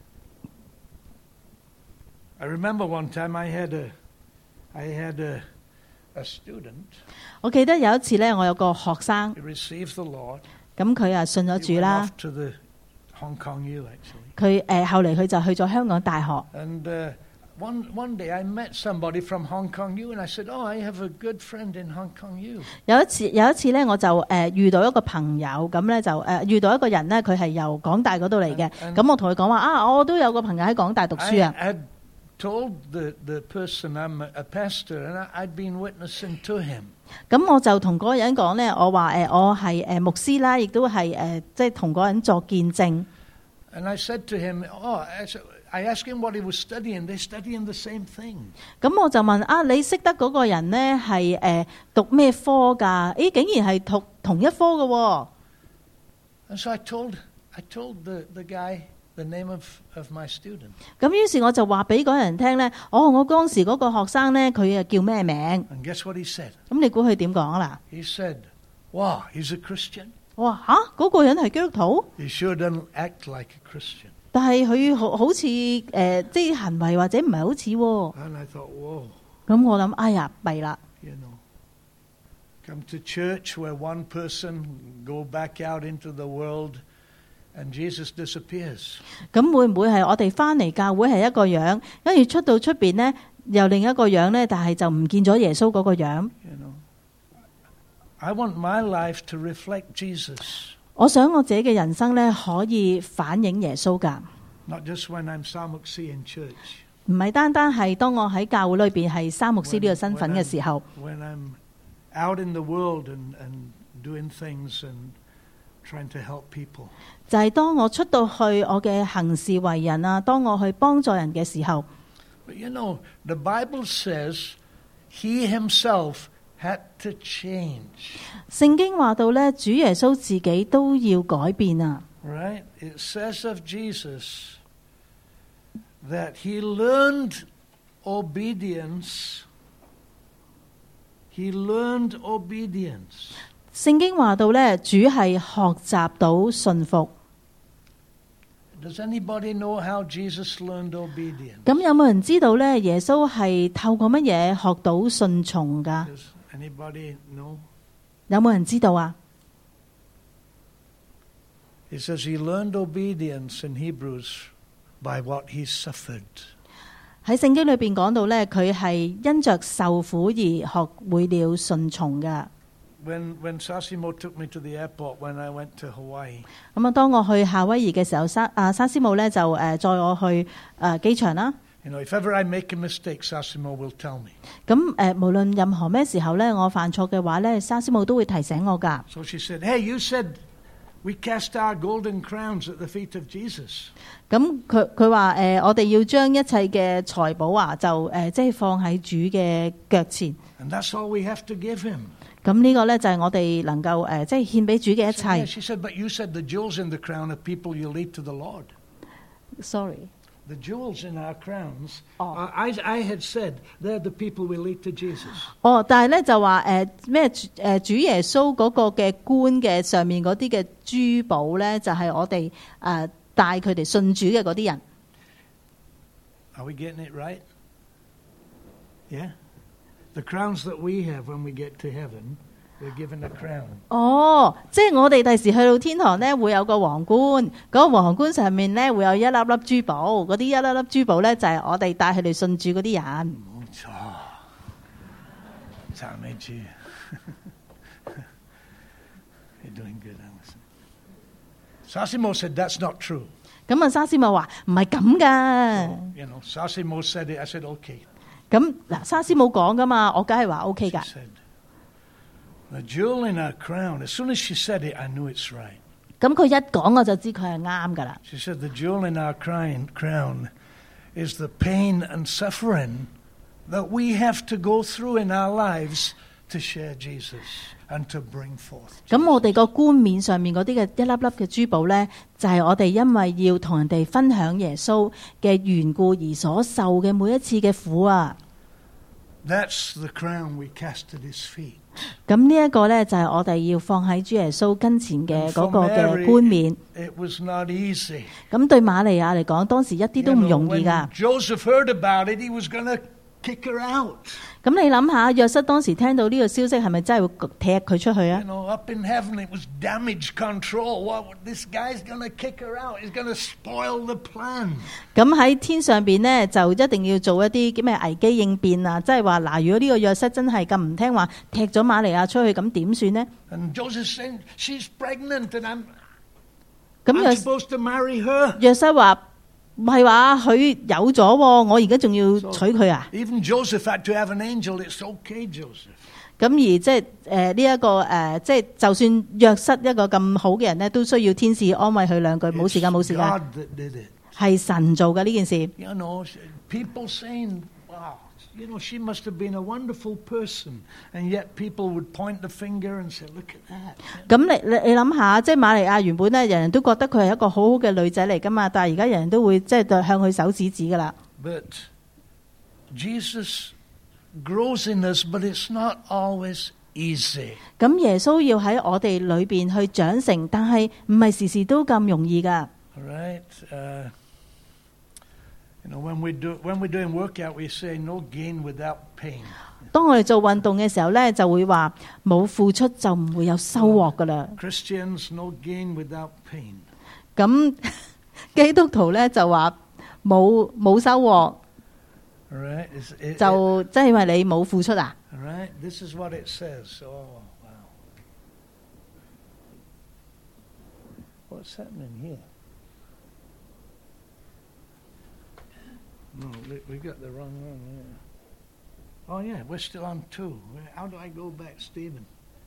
I remember one time I had a, I had a, a student. 我記得有一次咧，我有個學生， He received the Lord. 咁佢啊信咗 He 主 went 啦 off。to the Hong Kong U actually. 佢誒、呃、後嚟佢就去咗香港大學。 And uh, one one day I met somebody from Hong Kong U, and I said, "Oh, I have a good friend in Hong Kong U." 有一次有一次咧，我就誒、呃、遇到一個朋友，咁咧就誒、呃、遇到一個人咧，佢係由港大嗰度嚟嘅。 嗯咁我同佢講話啊，我都有個朋友喺港大讀 I 書啊。 had told the the person I'm a, a pastor, and I, I'd been witnessing to him. 咁我就同嗰個人講咧，我話誒、呃、我係誒牧師啦，亦都係誒即係同嗰個人作見證。 And I said to him, "Oh," I said- I asked him what he was studying. They studying the same thing. 咁我就問啊，你識得嗰個人咧係誒讀咩科㗎？誒竟然係讀同一科嘅喎。 And so I told I told the the guy the name of of my student. 咁於是我就話俾嗰個人聽咧，哦，我當時嗰個學生咧，佢啊叫咩名？ And guess what he said? 咁你估佢點講啦？ He said, "Wow, he's a Christian. 我話吓，嗰個人係基督徒， He sure doesn't act like a Christian." 但係佢好好似誒、呃，即係行為或者唔係好似喎。 And I thought, "Whoa, 咁我諗，哎呀，弊啦！ you know, come to church where one person go back out into the world, and Jesus disappears." 咁會唔會係我哋翻嚟教會係一個樣，跟住出到出邊呢，又另一個樣呢？但係就唔見咗耶穌嗰個樣。 You know, I want my life to reflect Jesus, 我想我自己嘅人生呢，可以反映耶穌㗎， not just when I'm Samukse in church. 唔係單單係當我喺教會裏邊係沙牧師呢個身份嘅時候， When I'm out in the world and, and doing things and trying to help people. 就係當我出到去我嘅行事為人啊，當我去幫助人嘅時候。 But you know, the Bible says he himself had to change. 聖經話到咧，主耶穌自己都要改變啊。 Right? It says of Jesus that he learned obedience. He learned obedience. 聖經話到咧，主係學習到信服。 Does anybody know how Jesus learned obedience? 咁有冇人知道咧？耶穌係透過乜嘢學到順從噶？ Does anybody know? 有冇人知道啊？ It says he learned obedience in Hebrews by what he suffered. 喺聖經裏邊講到咧，佢係因着受苦而學會了順從噶。 When when Sasimo took me to the airport when I went to Hawaii, 咁啊，當我去夏威夷嘅時候，沙啊沙師母咧就誒載我去誒機場啦。 you know, if ever I make a mistake, Sasimo will tell me. 咁誒，無論任何咩時候咧，我犯錯嘅話咧，沙師母都會提醒我噶。 So she said, "Hey, you said We cast our golden crowns at the feet of Jesus. 咁佢佢話誒，我哋要將一切嘅財寶啊，就誒即係放喺主嘅腳前。 And that's all we have to give him. 咁呢個咧就係我哋能夠誒即係獻俾主嘅一 So, yeah, 切。 she said, but you said the jewels in the crown of people you lead to the Lord. Sorry。 The jewels in our crowns, Oh. uh, I, I had said, they're the people we lead to Jesus. 哦，但係咧就話誒咩誒主耶穌嗰個嘅冠嘅上面嗰啲嘅珠寶咧，就係我哋誒帶佢哋信主嘅嗰啲人。 Are we getting it right? Yeah? The crowns that we have when we get to heaven, we're given a crown. 哦，即係我哋第時去到天堂咧，會有個皇冠，嗰、個皇冠上面咧會有一粒粒珠寶，嗰啲一粒粒珠寶咧就係我哋帶佢哋信主嗰啲人。 冇錯，讚美主。You're doing good, Alison. Sasimo said that's not true. 咁啊，沙師母話唔係咁噶。 You know, Sasimo said it. I said okay. 咁嗱，沙師母講噶嘛，我梗係話 O K 噶。 She said, the jewel in her crown. As soon as she said it, I knew it's right. 咁佢一講我就知佢係啱噶啦。 She said the jewel in our crown, crown is the pain and suffering that we have to go through in our lives to share Jesus and to bring forth. 咁我哋個冠冕上面嗰啲嘅一粒粒嘅珠寶咧，就係、是、我哋因為要同人哋分享耶穌嘅緣故而所受嘅每一次嘅苦啊。 That's the crown we cast at his feet. 咁呢一個咧就係我哋要放喺主耶穌跟前嘅 And 嗰 for 個嘅 Mary, 冠冕。 it was not easy. 咁對瑪利亞嚟講，當時一啲都 You 唔 know, 容易 when 噶。 Joseph heard about it, he was going to kick her out. 咁你諗下，約瑟當時聽到呢個消息，係咪真係會踢佢出去 You 啊？ know, up in heaven, it was damage control. What, this guy's going to kick her out. He's going to spoil the plan. 咁喺天上邊呢，就一定要做一啲咩危機應變啊！即係話嗱，如果呢個約瑟真係咁唔聽話，踢咗瑪利亞出去，咁點算呢？ And Joseph saying, she's pregnant and I'm, 咁 I'm 約 supposed to marry her. 約瑟話唔係話佢有咗喎，我而家仲要娶佢啊！ Even Joseph had to have an angel. It's okay, Joseph. 咁而即係誒呢一個誒、呃，即係就算約瑟一個咁好嘅人呢，都需要天使安慰佢兩句，冇時間冇時 It's 間， God that did it. 係神做嘅呢件事。 You know, people saying, wow, you know, she must have been a wonderful person. And yet people would point the finger and say, look at that. 咁你你你諗下，即係瑪利亞原本咧，人人都覺得佢係一個好好嘅女仔嚟噶嘛，但係而家人人都會即係向佢手指指噶啦。 But Jesus grows in us, but it's not always easy. 咁耶穌要喺我哋裏邊去長成，但係唔係時時都咁容易噶。 All right? Uh, you know, when we do when we're doing workout, we say no gain without pain. 當我哋做運動嘅時候咧，就會話冇付出就唔會有收穫噶啦。 Christians, no gain without pain. 咁基督徒咧就話冇冇收穫， All right? It's, it, 就即係因為你冇付出啊。 All right, this is what it says. Oh, wow. What's happening here? No, we, we got the wrong one there. Oh, yeah, we're still on two. How do I go back, Stephen?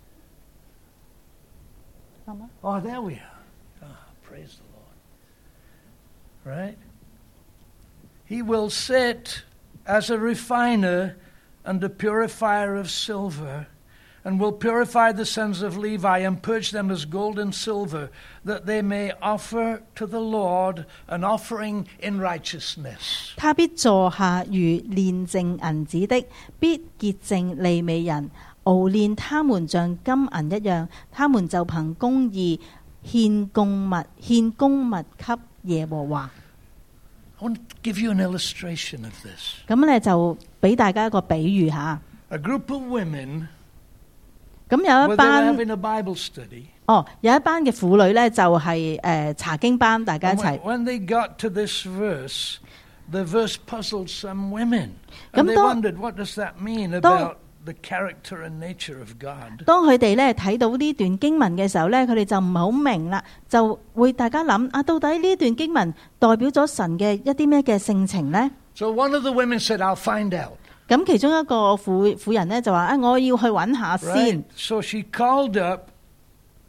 Oh, there we are. Oh, praise the Lord. Right? He will sit as a refiner and a purifier of silver, and will purify the sons of Levi and purge them as gold and silver, that they may offer to the Lord an offering in righteousness. 他必坐下如煉淨銀子的，必潔淨利未人，熬煉他們像金銀一樣，他們就憑公義獻供物，獻供物給耶和華。 I want to give you an illustration of this. 咁咧就俾大家一個比喻下。 A group of women, 咁有 where 一 they were 班 having a Bible study, 哦，有一班嘅婦女咧就係、是、誒、呃、查經班，大家一 and 齊 when, when they got to this verse, the verse puzzled some women. 咁 And they 當- wondered, what does that mean 當- about the character and nature of God? 當佢哋咧睇到呢段經文嘅時候咧，佢哋就唔係好明啦，就會大家諗啊，到底呢段經文代表咗神嘅一啲咩嘅性情呢？ So one of the women said, I'll find out. 咁其中一個婦婦人咧就話啊，我要去揾下先 Right?。So she called up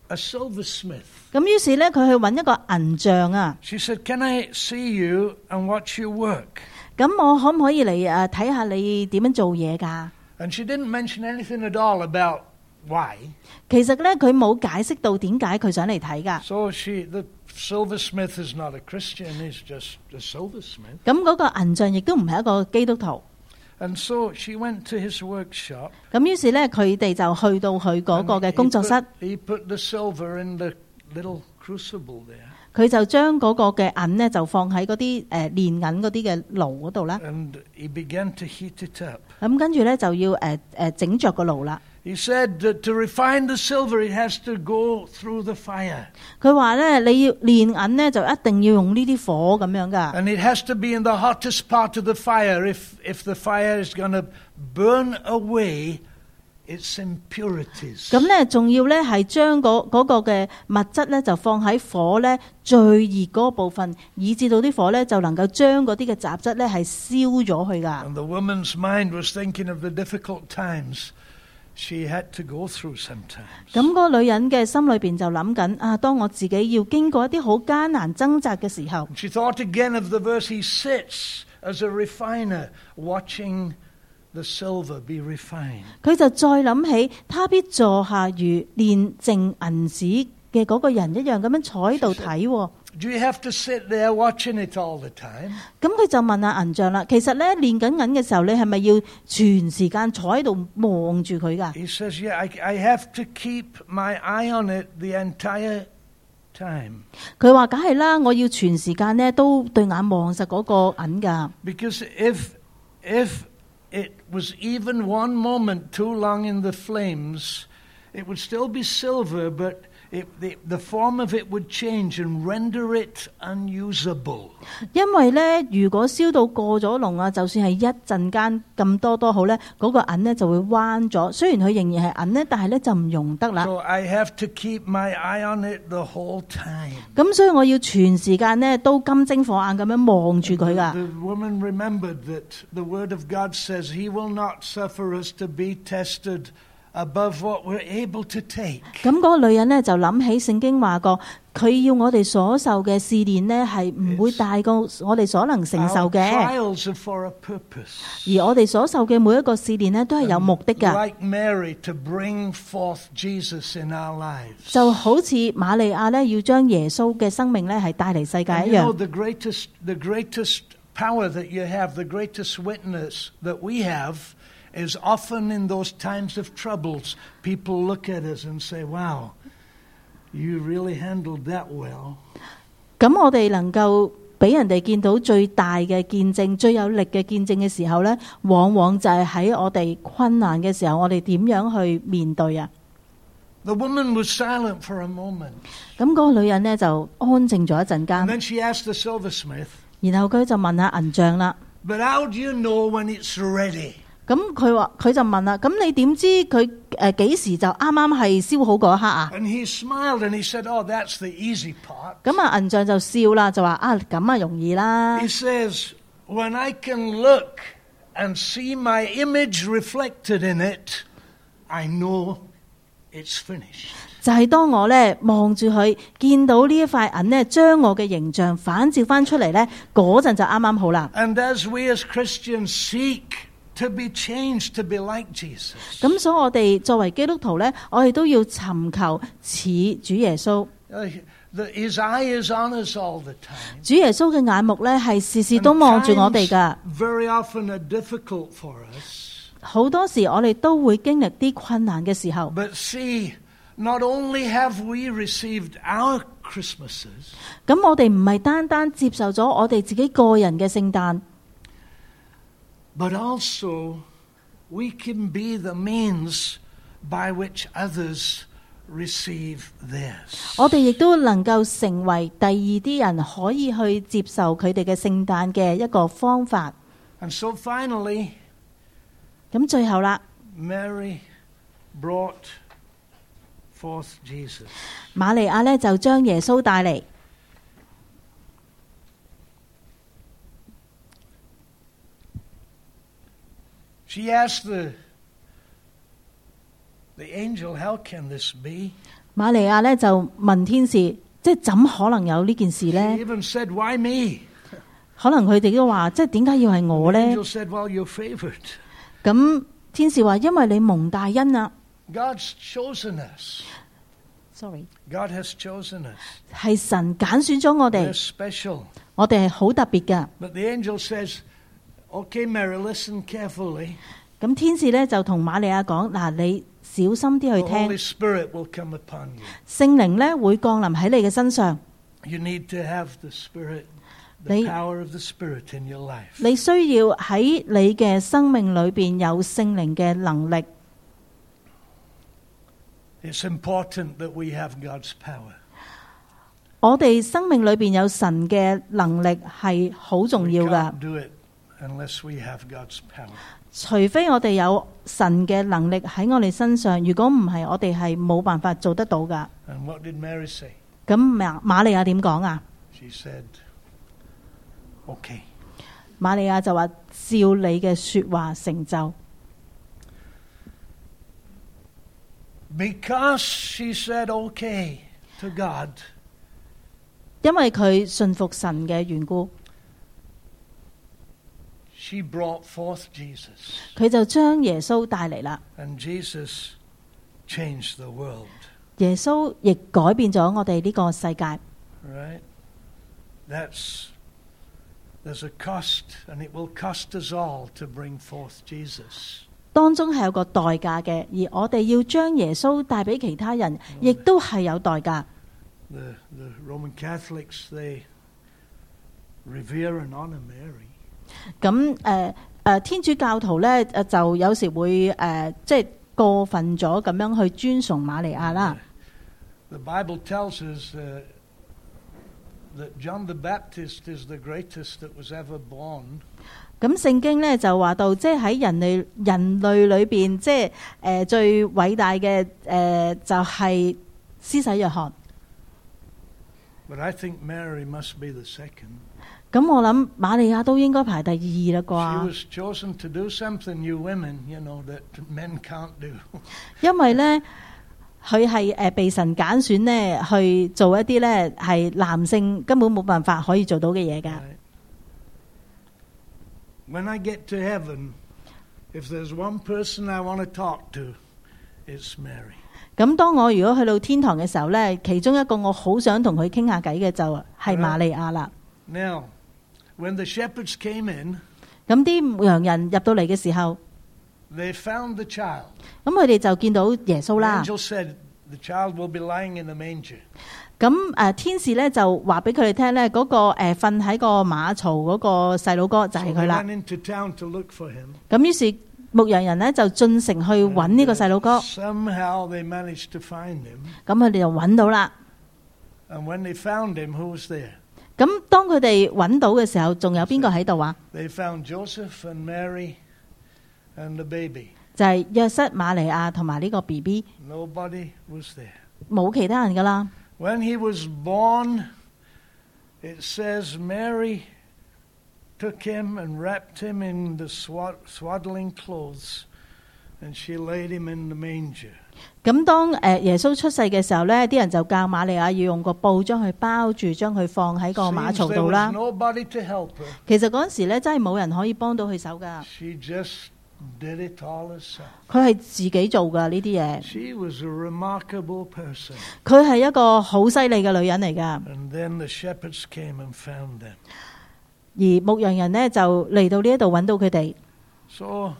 a silversmith. 咁於是咧，佢去揾一個銀匠啊。 She said, "Can I see you and watch your work?" 咁我可唔可以嚟誒睇下你點樣做嘢㗎？ And she didn't mention anything at all about why. 其實咧，佢冇解釋到點解佢想嚟睇㗎。 So she, the silversmith is not a Christian, he's just a silversmith. 咁嗰個銀匠亦都唔係一個基督徒。 And so she went to his workshop. 咁於是咧，佢哋就去到佢嗰個嘅工作室， He put the silver in the little crucible there. 佢就將嗰個嘅銀咧就放喺嗰啲誒煉銀嗰啲嘅爐嗰度啦。 And he began to heat it up. 咁跟住咧就要誒誒整着個爐啦。 He said that to refine the silver, it has to go through the fire. 佢話咧，你要煉銀咧就一定要用呢啲火咁樣噶。 And it has to be in the hottest part of the fire if, if the fire is going to burn away its impurities. 咁咧仲要咧係將嗰嗰個嘅物質咧就放喺火咧最熱嗰個部分，以至到啲火咧就能夠將嗰啲嘅雜質咧係燒咗去噶。 And the woman's mind was thinking of the difficult times she had to go through sometimes. 咁嗰個女人嘅心裏邊就諗緊啊，當我自己要經過一啲好艱難掙扎嘅時候， She thought again of the verse, he sits as a refiner watching the silver be refined. 佢就再諗起他必坐下如煉淨銀子嘅嗰個人一樣咁樣坐喺度睇喎。 Do you have to sit there watching it all the time? 咁佢就問阿銀匠啦，其實咧煉緊銀嘅時候，你係咪要全時間坐喺度望住佢噶？ He says, yeah, I, I have to keep my eye on it the entire time. 佢話梗係啦，我要全時間咧都對眼望實嗰個銀噶。 Because if, if it was even one moment too long in the flames, it would still be silver, but it, the, the form of it would change and render it unusable. 因為咧，如果燒到過咗龍啊，就算係一陣間咁多都好咧，嗰、那個銀咧就會彎咗。雖然佢仍然係銀咧，但係咧就唔用得啦。 So I have to keep my eye on it the whole time. 咁所以我要全時間咧都金睛火眼咁樣望住佢噶。 The woman remembered that the word of God says he will not suffer us to be tested above what we're able to take. 咁嗰個女人咧就諗起聖經話過，佢要我哋所受嘅試煉呢係唔會大過我哋所能承受 Our 嘅， trials are for a purpose. 而我哋所受嘅每一個試煉呢都係有目的㗎。 Like Mary to bring forth Jesus in our lives. 就好似瑪利亞咧要將耶穌嘅生命咧係帶嚟世界 And 一 you know 樣。 the greatest, the greatest power that you have, the greatest witness that we have, is often in those times of troubles. People look at us and say, "Wow, you really handled that well." 咁我哋能夠俾人哋見到最大嘅見證、最有力嘅見證嘅時候咧，往往就係喺我哋困難嘅時候，我哋點樣去面對啊？ The woman was silent for a moment. 咁嗰個女人呢，就安靜咗一陣 And 間， then she asked the silversmith, 然後佢就問下銀匠啦。 "But how do you know when it's ready?" 咁佢話佢就問啦，咁你點知佢誒幾時就啱啱係燒好嗰一刻啊？ And he smiled and he said, "Oh, that's the easy part." 咁啊銀匠就笑啦，就話啊咁啊容易啦。 He says, "When I can look and see my image reflected in it, I know it's finished." 就係當我咧望住佢，見到呢一塊銀咧，將我嘅形象反照翻出嚟咧，嗰陣就啱啱好啦。 And as we as Christians seek to be changed to be like Jesus, 咁所以我哋作為基督徒咧，我哋都要尋求似主耶穌。 uh, the, his eye is on us all the time. 主耶穌嘅眼目咧係時時都望住我哋噶。 Very often are difficult for us. 好多時我哋都會經歷啲困難嘅時候。 But see, not only have we received our Christmases, 咁我哋唔係單單接受咗我哋自己個人嘅聖誕， but also we can be the means by which others receive theirs. 我哋亦都能夠成為第二啲人可以去接受佢哋嘅聖誕嘅一個方法。 And so finally, 咁最後啦， Mary brought forth Jesus. 瑪利亞呢就將耶穌帶嚟。 She asked the, the angel, "How can this be?" 瑪瑪利亞咧就問天使，即係怎可能有呢件事 She 咧？ even said, "Why me?" 可能佢哋都話，即係點解要係我 The 咧？ angel said, "Well, you're favored. 咁天使話，因為你蒙大恩啊。 God's chosen us. Sorry， God has chosen us. 係神揀選咗我 We're 哋， special." 我哋係好特別噶。 But the angel says, "Okay, Mary, listen carefully. 咁天使咧就同瑪利亞講：嗱，你小心啲 The 去聽， Holy Spirit will come upon you. 聖靈咧會降臨喺你嘅身上。 You need to have the Spirit, the 你 power of the Spirit in your life." 你需要喺你嘅生命裏邊有聖靈嘅能力。 It's important that we have God's power. 我哋生命裏邊有神嘅能力係好重 We 要噶 can't，do it unless we have God's power. 除非我哋有神嘅能力喺我哋身上，如果唔係，我哋係冇辦法做得到噶。 And what did Mary say? 咁瑪瑪利亞點講啊？ She said, "Okay." 瑪利亞就話：照你嘅說話成就。 Because she said okay to God, 因為佢信服神嘅緣故， she brought forth Jesus. 佢就將耶穌帶嚟啦。 And Jesus changed the world. 耶穌亦改變咗我哋呢個世界。 Right? That's there's a cost, and it will cost us all to bring forth Jesus. 當中係有個代價嘅，而我哋要將耶穌帶俾其他人，亦都係有代價。 The the Roman Catholics, they revere and honor Mary. 咁誒誒，天主教徒咧誒就有時會誒、呃、即係過分咗咁樣去尊崇瑪利亞啦。 The Bible tells us uh, that John the Baptist is the greatest that was ever born. 咁聖經咧就話到，即係喺人類人類裏邊，即係誒、呃、最偉大嘅誒、呃、就係、是、施洗約翰。 But I think Mary must be the second. 咁我諗瑪利亞都應該排第二啦 She 啩， was chosen to do something, you women, you know, that men can't do. 因為咧佢係誒被神揀選咧去做一啲咧係男性根本冇辦法可以做到嘅嘢㗎。 Right? When I get to heaven, if there's one person I want to talk to, it's Mary. 咁當我如果去到天堂嘅時候咧，其中一個我好想同佢傾下偈嘅就係瑪利亞啦。 Now, when the shepherds came in, 咁啲羊人入到嚟嘅時候， they found the child. 咁佢哋就見到耶穌 The 啦。 angel said, "The child will be lying in the manger." 咁誒天使咧就話俾佢哋聽咧，嗰個誒瞓喺個馬槽嗰個細佬哥就 So 係 they 佢啦。 went into town to look for him. 咁於是牧羊人咧就進城去揾呢個細佬哥， Somehow they managed to find him. 咁佢哋就揾到啦。 And when they found him, who was there? 咁當佢哋揾到嘅時候，仲有邊個喺度啊？ They found Joseph and Mary and the baby. 就係約瑟、瑪利亞同埋呢個 B B， Nobody was there. 冇其他人噶啦。 When he was born, it says Mary took him and wrapped him in the swad- swaddling clothes, and she laid him in the manger. 咁當誒耶穌出世嘅時候咧，啲人就教瑪利亞要用個布將佢包住，將佢放喺個馬 Seems 槽 there 度 was 啦。 nobody to help her. 其實嗰陣時咧，真係冇人可以幫到佢手噶， She just did it all herself. 佢係自己做噶呢啲嘢。 She was a remarkable person. 佢係一個好犀利嘅女人嚟噶。 And then the shepherds came and found them. 而牧羊人呢，就嚟到呢一度揾到佢哋。 So,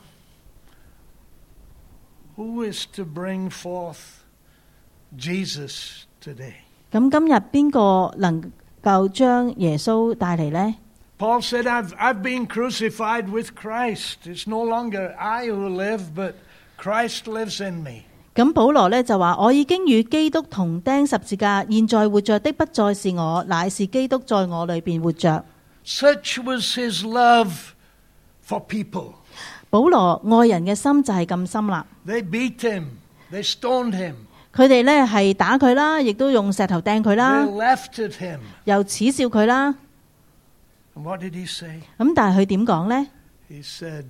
who is to bring forth Jesus today? 咁今日邊個能夠將耶穌帶嚟呢？ Paul said, I've, I've been crucified with Christ. It's no longer I who live, but Christ lives in me. 咁保羅呢，就話：我已經與基督同釘十字架，現在活着的不再是我，乃是基督在我裏邊活着。 Such was his love for people. 保羅愛人嘅心就係咁深啦。 They beat him. They stoned him. 佢哋呢係打佢啦，亦都用石頭掟佢 They 啦， laughed at him. 又恥笑佢啦。 And what did he say? 咁但係佢點講呢？ He said,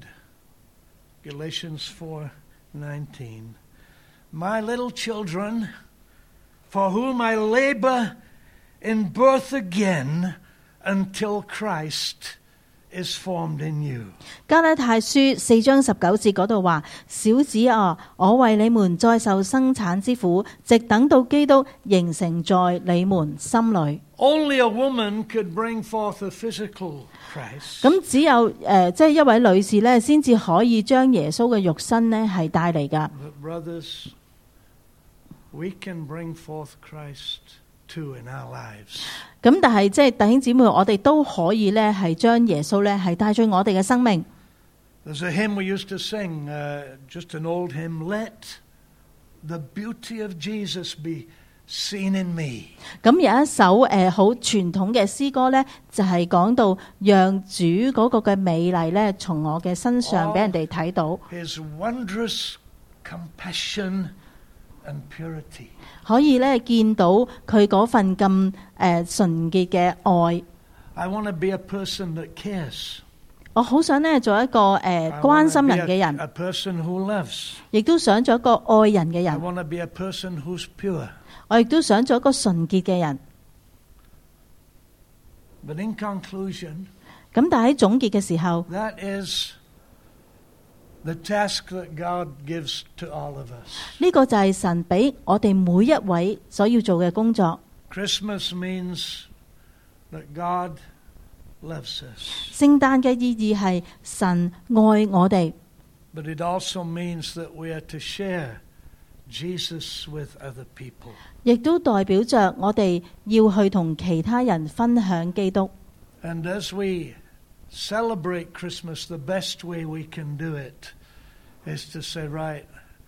Galatians four nineteen, My little children, for whom I labor in birth again until Christ is formed in you。 加拉太書四章十九節嗰度話：小子啊，我為你們再受生產之苦，直等到基督形成在你們心裏。 Only a woman could bring forth a physical Christ. 咁只有誒，即係一位女士咧，先至可以將耶穌嘅肉身呢係帶嚟噶。 But brothers, we can bring forth Christ too in our lives. 咁但係即係弟兄姊妹，我哋都可以咧係將耶穌咧係帶進我哋嘅生命。 There's a hymn we used to sing, uh, just an old hymn. Let the beauty of Jesus be seen in me. 咁有一首誒好傳統嘅詩歌咧，就係講到讓主嗰個嘅美麗咧，從我嘅身上俾人哋睇到。 His wondrous compassion and purity. 可以咧見到佢嗰份咁誒純潔嘅愛。 I want to be a person that cares. 我好想咧做一個誒、呃、關心人嘅 A 人， person who loves. 亦都想做一個愛人嘅 I 人。 want to be a person who's pure. 我亦都想做一個純潔嘅人。 But in conclusion, 咁但係喺總結嘅時候， that is the task that God gives to all of us. 呢、個就係神俾我哋每一位所要做嘅工作。 Christmas means that God loves us. 聖誕嘅意義係神愛我哋， But it also means that we are to share Jesus with other people. 亦都代表着我哋要去同其他人分享基督。 And as we celebrate Christmas, the best way we can do it is to say, right,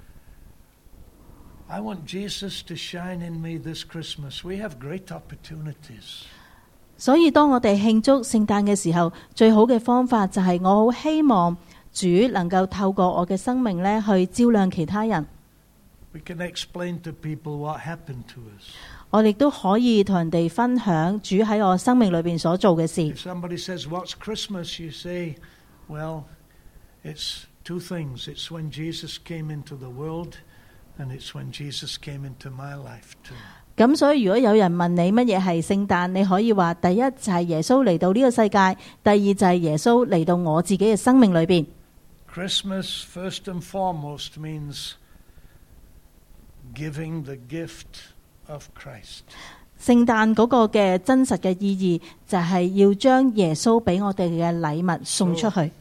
I want Jesus to shine in me this Christmas. We have great opportunities. 所以當我哋慶祝聖誕嘅時候，最好嘅方法就係我好希望主能夠透過我嘅生命咧，去照亮其他人。 We can explain to people what happened to us. 我哋都可以同人哋分享主喺我生命裏邊所做嘅事。 If somebody says, what's Christmas? You say, well, it's two things. It's when Jesus came into the world, and it's when Jesus came into my life too. 咁所以如果有人問你乜嘢係聖誕，你可以話第一就係耶穌嚟到呢個世界，第二就係耶穌嚟到我自己嘅生命裏邊。 Christmas, first and foremost, means giving the gift of Christ. 聖誕嗰個嘅真實嘅意義就係要將耶穌俾我哋嘅禮物送出去。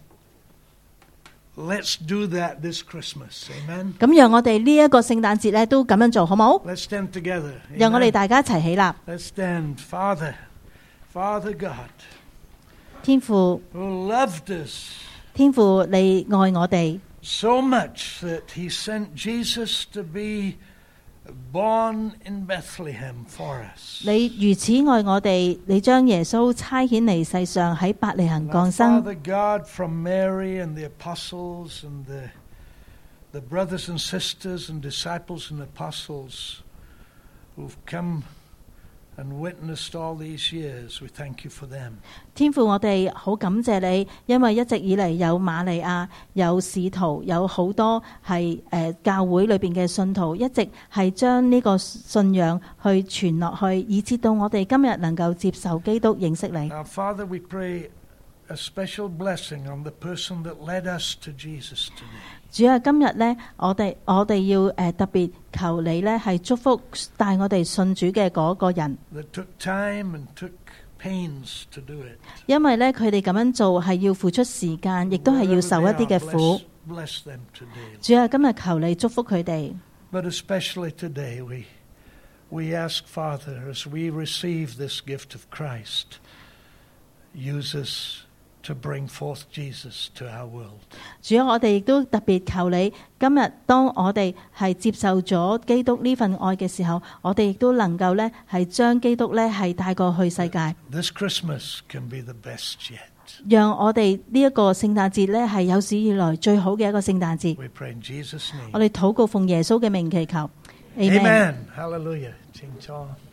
Let's do that this Christmas. Amen. 咁讓我哋呢一個聖誕節咧都咁樣做，好冇？ Let's stand together. 讓我哋 Amen. 大家一齊起立。 Let's stand. Father, Father God, 天父， who loved us 天父，你愛我哋 so much that he sent Jesus to be born in Bethlehem for us. 你如此愛我哋，你將耶穌差遣嚟世上喺伯利恆降生。 Father God, from Mary and the apostles and the, the brothers and sisters and disciples and apostles who've come and witnessed all these years, we thank you for them. 天父，我哋好感謝你，因為一直以嚟有瑪利亞、有使徒、有好多係誒、呃、教會裏邊嘅信徒，一直係將呢個信仰去傳落去，以至到我哋今日能夠接受基督、認識你。 Now, Father, we pray a special blessing on the person that led us to Jesus today. 主啊，今日呢，我哋我哋要誒、呃、特別求你呢係祝福帶我哋信主嘅嗰個人， That took time and took pains to do it. 因為呢，佢哋咁樣做係要付出時間，亦都係要受一啲嘅 Wherever they 苦 are,。bless, bless them today. 主啊，今日求你祝福佢哋。 But especially today, we we ask, Father, as we receive this gift of Christ, use us to bring forth Jesus to our world. 主啊，我哋亦都特別求你，今日當我哋係接受咗基督呢份愛嘅時候，我哋亦都能夠呢係將基督呢係帶過去世界， This Christmas can be the best yet. 讓我哋呢一個聖誕節呢係有史以來最好嘅一個聖誕節。 We pray in Jesus' 我 name. 哋禱告奉耶穌嘅名祈求，Amen。 Amen. Hallelujah. Ching chong.